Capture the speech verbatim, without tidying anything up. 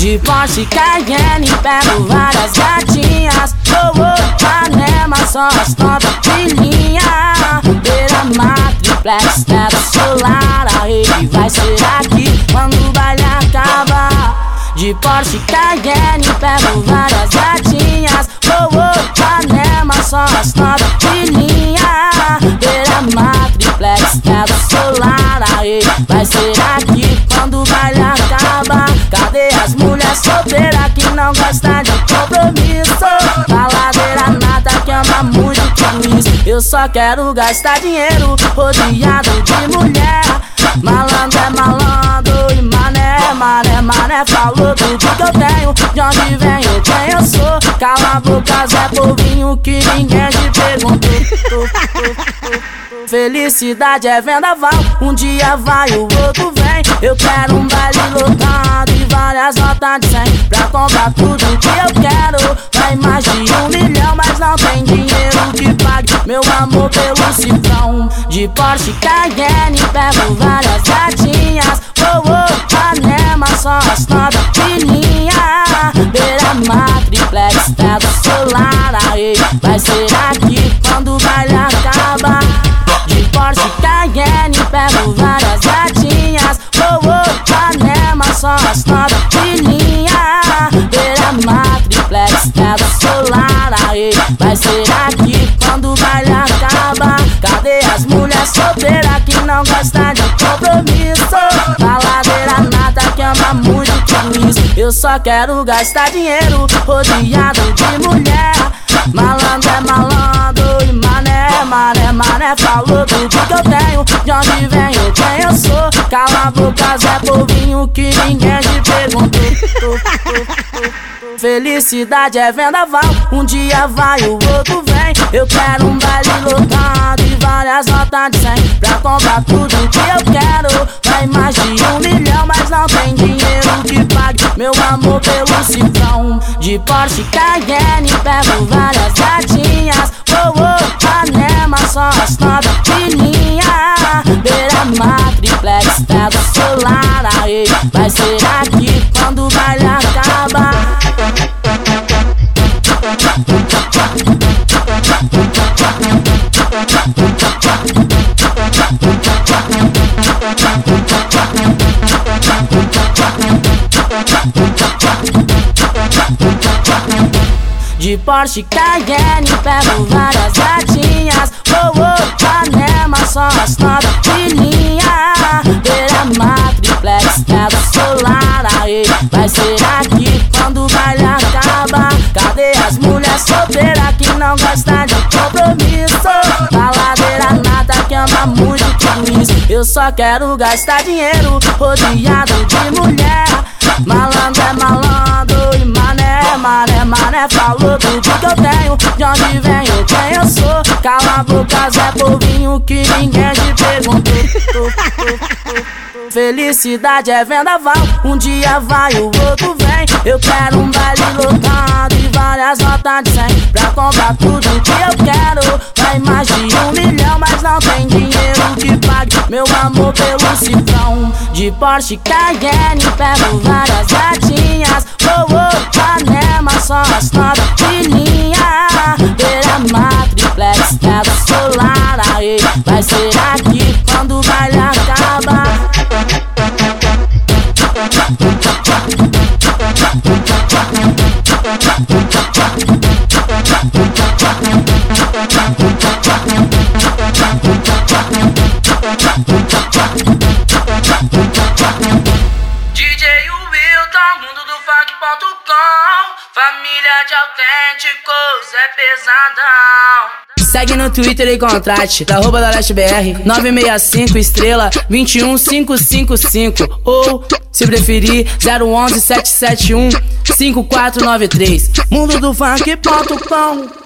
De Porsche Cayenne pego várias gatinhas. Oh, oh, Panema, só as top de linha. Beira-mar, triplex, teto solar. A rede vai ser aqui quando o baile acaba. De Porsche Cayenne pego várias gatinhas. Oh, oh, Panema, só as top de linha. Beira-mar, triplex, teto solar. A rede vai ser aqui quando o baile acaba. Cadê as mulheres solteiras que não gostam de compromisso? Baladeira nada que ama muito tudo isso. Eu só quero gastar dinheiro rodeado de mulher. Malandro é malandro e mané, mané, mané. Falou tudo que eu tenho, de onde venho, quem eu sou. Cala a boca, Zé Povinho, que ninguém te perguntou. Felicidade é vendaval, um dia vai, o outro vem. Eu quero um baile lotado e várias notas de cem pra comprar tudo que eu quero. Vai mais de um milhão, mas não tem dinheiro que pague meu amor pelo cifrão. De Porsche Cayenne pego várias gatinhas. Oh, oh, Panema, só as top de linha. Beira-mar, triplex, teto solar. A rede vai ser aqui quando o baile acaba. De Porsche Cayenne pego várias gatinhas. Oh, oh, Panema, só as top de linha. Beira-mar, triplex, teto solar. A rede vai ser aqui quando o baile acaba. Cadê as mulheres solteiras que não gostam de compromisso? Baladeira nada que ama muito tudo isso. Eu só quero gastar dinheiro rodeado de mulher. Malandro é malandro e mané, mané, mané. Falou tudo que eu tenho, de onde venho, quem eu sou. Cala a boca, Zé Povinho, que ninguém te perguntou. Felicidade é vendaval, um dia vai, o outro vem. Eu quero um baile lotado e várias notas de cem pra comprar tudo que eu quero. Vai mais de um milhão, mas não tem dinheiro que pague meu amor pelo cifrão. De Porsche Cayenne pego várias gatinhas. Oh, oh, Panema, só as top de linha. Beira-mar, triplex, teto solar. A rede vai ser aqui quando o baile acaba. De Porsche Cayenne pego várias gatinhas. Oh, oh, Panema, só as top de linha. Beira-mar, triplex, teto solar. A rede vai ser aqui quando o baile acaba. Cadê as mulheres solteiras que não gostam de compromisso? Baladeira nada que ama muito tudo isso. Eu só quero gastar dinheiro rodeado de mulher. Malandro é malandro e mané, mané, mané. Falou tudo que eu tenho, de onde venho, quem eu sou. Cala a boca, Zé Povinho, que ninguém te perguntou. Felicidade é vendaval, um dia vai, o outro vem. Eu quero um baile lotado e várias notas de cem pra comprar tudo que eu quero. Vai mais de um milhão, mas não tem dinheiro que pague meu amor pelo cifrão. De Porsche Cayenne pego várias gatinhas. Oh, oh, Panema, só as top de linha. Beira-mar, triplex, teto solar. A rede vai ser aqui quando o baile acaba. D J Wilton, mundo do funk ponto com. Família de autênticos é pesadão. Segue no Twitter e contrate, da arroba da Leste B R, nove seis cinco estrela dois um cinco cinco cinco. Ou, se preferir, zero um um sete sete um cinco quatro nove três. mundo do funk ponto com.